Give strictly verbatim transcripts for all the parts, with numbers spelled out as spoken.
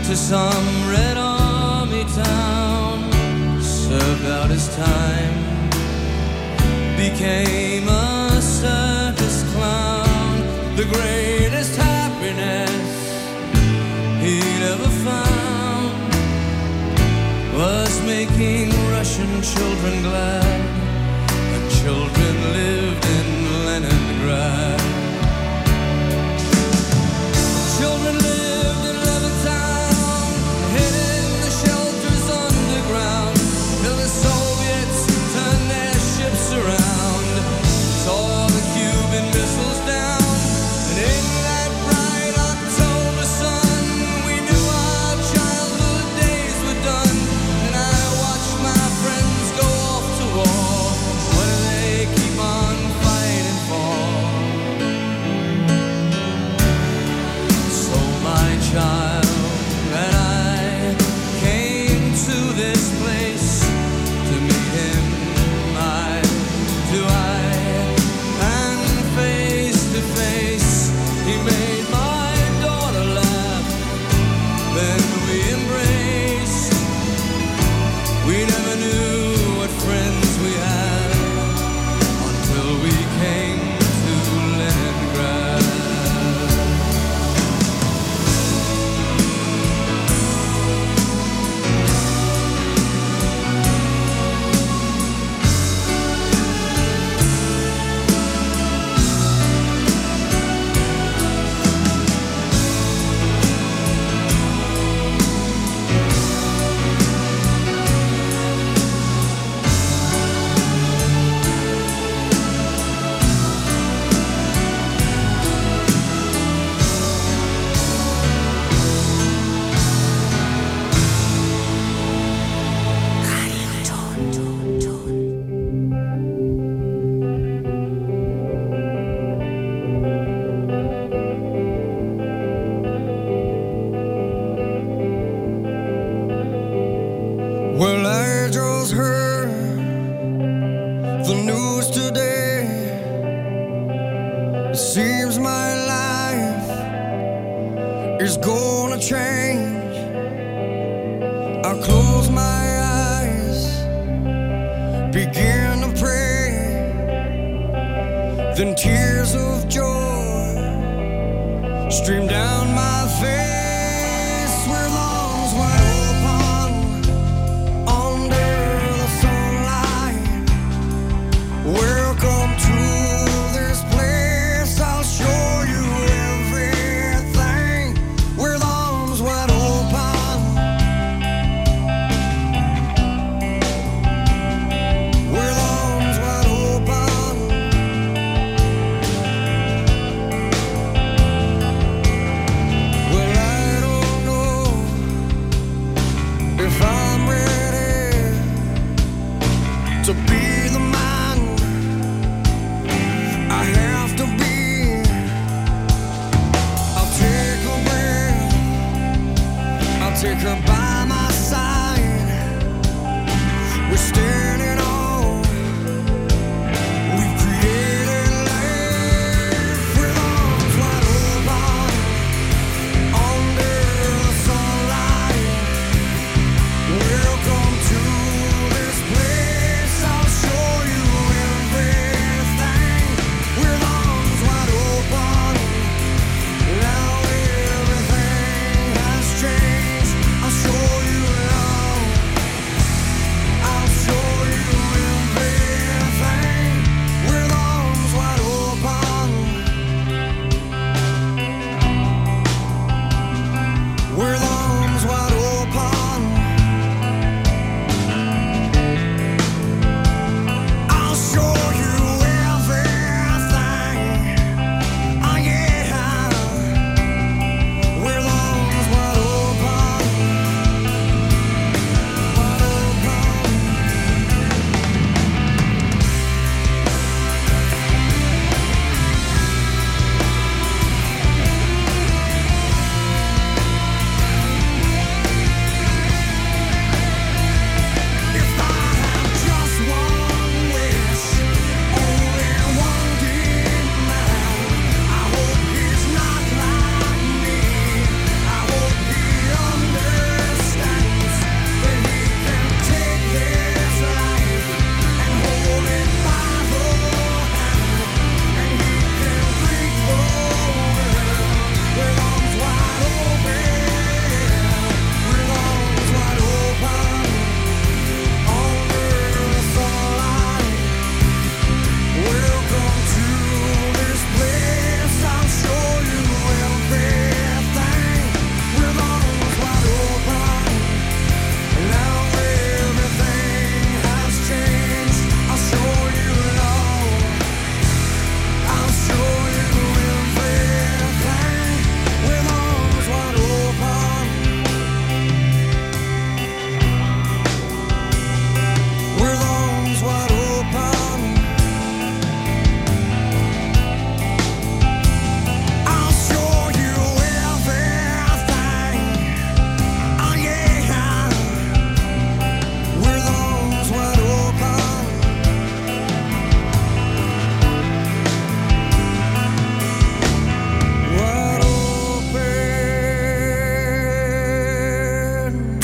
to some Red Army town, served out his time, became a circus clown. The greatest happiness he'd ever found was making Russian children glad, and children lived in Leningrad. Children lived in Levittown, hidden in the shelters underground, till the Soviets turned their ships around, tore the Cuban missiles down, and in that bright October sun, we knew our childhood days were done. And I watched my friends go off to war. What do they keep on fighting for? So my child and I came to this place to meet him, eye to eye and face to face. He made my daughter laugh, then we embraced. We never knew what friends we had until we came to Leningrad. Well, I just heard the news today. It seems my life is gonna change. I close my eyes, begin to pray, then tears of joy stream down my face. With arms wide open under the sunlight, welcome to this place. I'll show you everything. With arms wide open, with arms wide open. Well, I don't know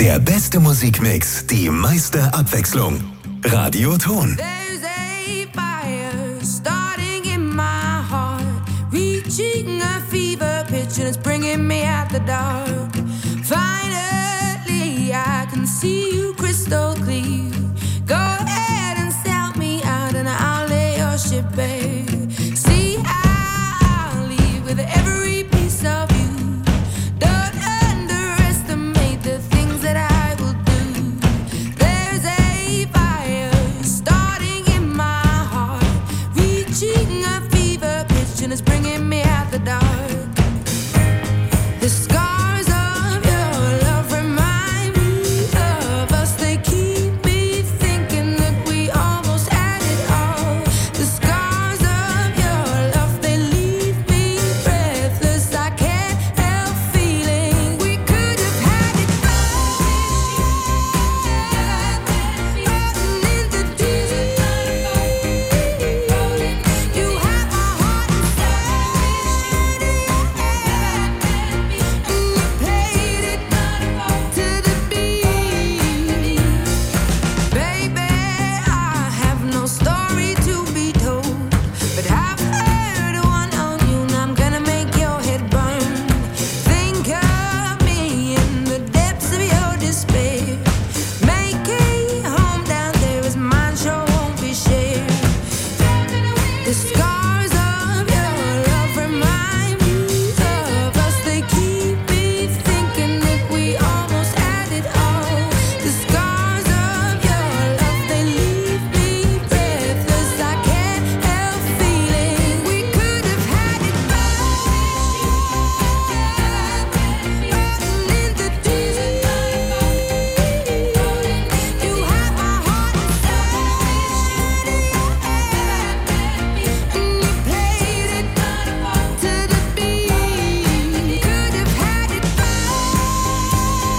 Der beste Musikmix, die meiste Abwechslung. Radioton. There's a fire starting in my heart, reaching a fever pitch and it's bringing me out the dark. Finally, I can see you crystal clear. Go ahead and sell me out and I'll lay your ship bare. See, I'll leave with every piece of you. Don't underestimate the things that I will do. There's a fire starting in my heart, reaching a fever pitch and it's bringing me out the dark. The scars of your love remind me of us. They keep me thinking that we almost had it all. The scars of your love, they leave me breathless. I can't help feeling we could have had it all. Rotten in the deep. You have my heart inside, and you played it to the beat. Baby, I have no story to be told, but I've heard one on you and I'm gonna make your head burn. Think of me in the depths of your despair. Make a home down there as mine sure won't be shared. The scars of your love remind me of us. They keep me thinking that we almost had it all. The scars of your love, they leave me breathless. I can't help feeling we could have had it all. Rotten in the deep. You have my heart inside, and you played it to the beat. Could have had it all.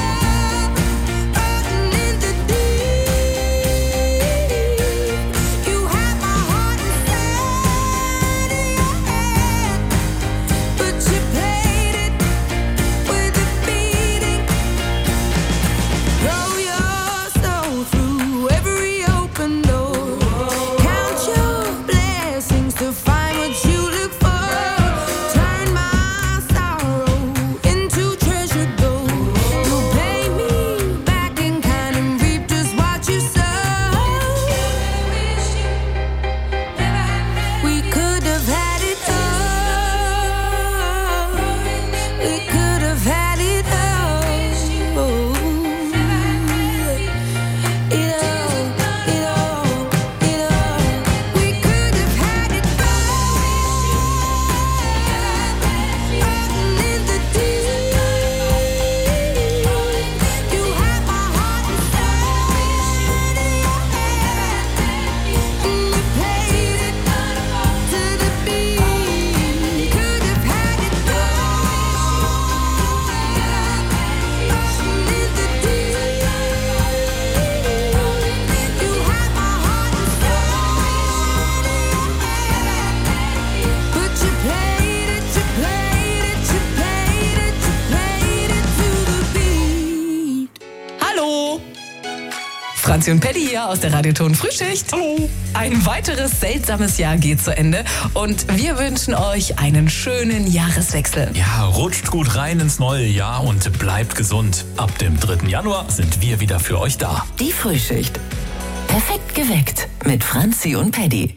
Rotten in the deep. You have my heart inside, but you played it with a beating. Throw your soul through every open door. Count your blessings to find what you look for. Turn my sorrow into treasure gold. You'll pay me back in kind and reap just what you sow. We could have had it all. We could have had it all. It all, it all, it all. We could have had it all. Rotten in the deep. You have my heart inside, and you played it to the beat. Could have had it all. Rotten in the deep. You have my heart inside, but you played it, you played it, you played it, you played it to the beat. Hallo! Franzi und Paddy hier aus der Radioton Frühschicht. Hallo! Ein weiteres seltsames Jahr geht zu Ende und wir wünschen euch einen schönen Jahreswechsel. Ja, rutscht gut rein ins neue Jahr und bleibt gesund. Ab dem dritten Januar sind wir wieder für euch da. Die Frühschicht. Perfekt geweckt mit Franzi und Paddy.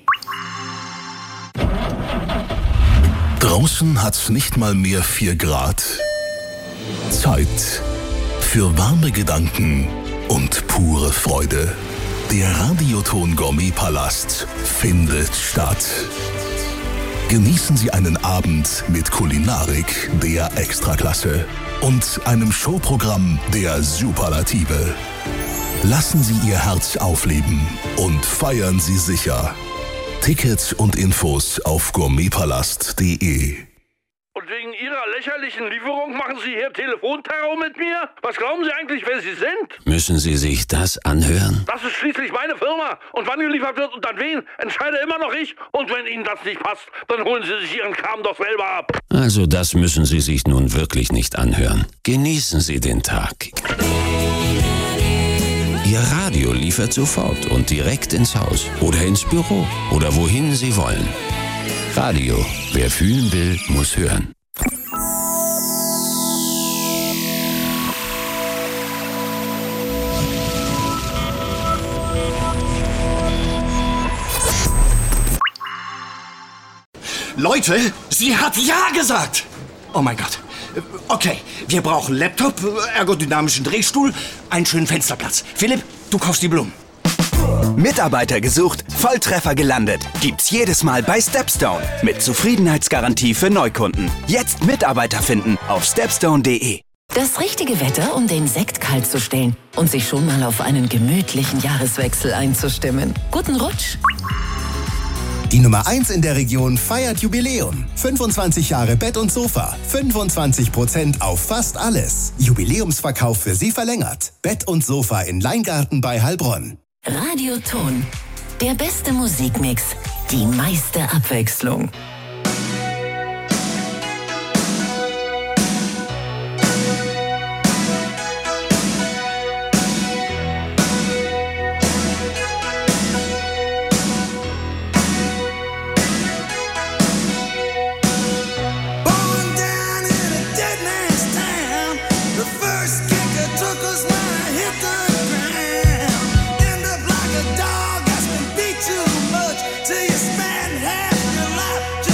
Draußen hat's nicht mal mehr vier Grad. Zeit für warme Gedanken und pure Freude. Der Radioton Gourmet-Palast findet statt. Genießen Sie einen Abend mit Kulinarik der Extraklasse und einem Showprogramm der Superlative. Lassen Sie Ihr Herz aufleben und feiern Sie sicher. Tickets und Infos auf gourmetpalast punkt de. Und wegen ihrer lächerlichen Lieferung machen Sie hier Telefonterror mit mir? Was glauben Sie eigentlich, wer Sie sind? Müssen Sie sich das anhören? Das ist schließlich meine Firma. Und wann geliefert wird und an wen, entscheide immer noch ich. Und wenn Ihnen das nicht passt, dann holen Sie sich Ihren Kram doch selber ab. Also das müssen Sie sich nun wirklich nicht anhören. Genießen Sie den Tag. Ihr Radio liefert sofort und direkt ins Haus oder ins Büro oder wohin Sie wollen. Radio, wer fühlen will, muss hören. Leute, sie hat Ja gesagt! Oh mein Gott. Okay, wir brauchen Laptop, ergodynamischen Drehstuhl, einen schönen Fensterplatz. Philipp, du kaufst die Blumen. Mitarbeiter gesucht, Volltreffer gelandet. Gibt's jedes Mal bei Stepstone. Mit Zufriedenheitsgarantie für Neukunden. Jetzt Mitarbeiter finden auf stepstone punkt de. Das richtige Wetter, um den Sekt kalt zu stellen und sich schon mal auf einen gemütlichen Jahreswechsel einzustimmen. Guten Rutsch! Die Nummer eins in der Region feiert Jubiläum. fünfundzwanzig Jahre Bett und Sofa. fünfundzwanzig Prozent auf fast alles. Jubiläumsverkauf für Sie verlängert. Bett und Sofa in Leingarten bei Heilbronn. Radioton. Der beste Musikmix. Die meiste Abwechslung. Dog that's been beat too much till you spend half your life just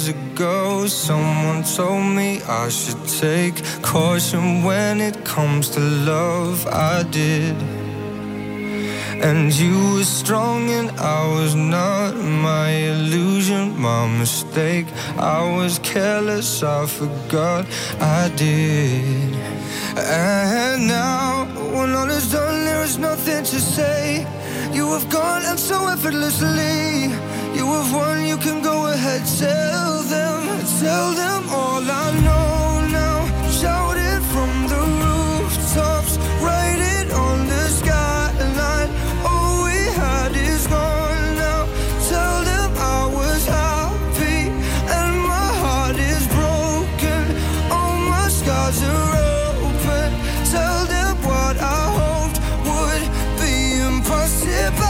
years ago, someone told me I should take caution when it comes to love. I did. And you were strong and I was not. My illusion, my mistake. I was careless, I forgot I did. And now, when all is done, there is nothing to say. You have gone and so effortlessly. You have won, you can go ahead, tell them, tell them all I know now. Shout it from the rooftops, write it on the skyline. All we had is gone now. Tell them I was happy and my heart is broken. All my scars are open. Tell them what I hoped would be impossible.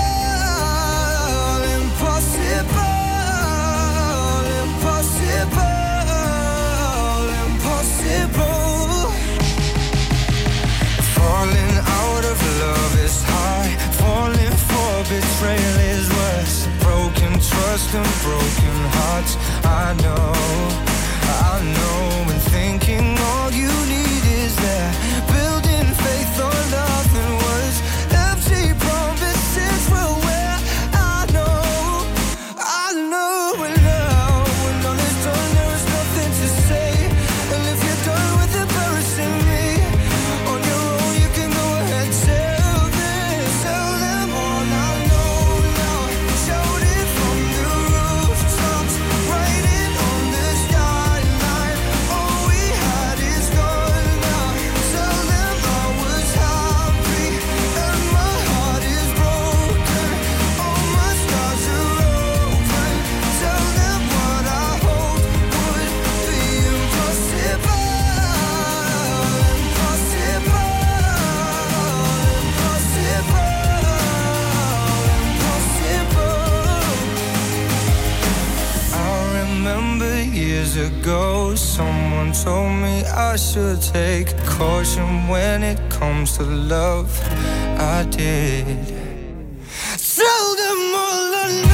Falling out of love is high. Falling for betrayal is worse. Broken trust and broken hearts. I know, I know. And thinking all you need is that. Building faith on nothing was. Empty promises were where I know, I know. And now, when all is done, there is nothing to say. And if you're done with embarrassing me, on your own you can go ahead, tell them, tell them all I know now. Shout it from the rooftops, write it on the skyline. All we had is gone now. Tell them I was happy and my heart is broken. All my scars are open. Tell them what I hoped would be impossible. Impossible. I remember years ago, someone told me I should take caution when it comes to love. I did. Tell them all I know.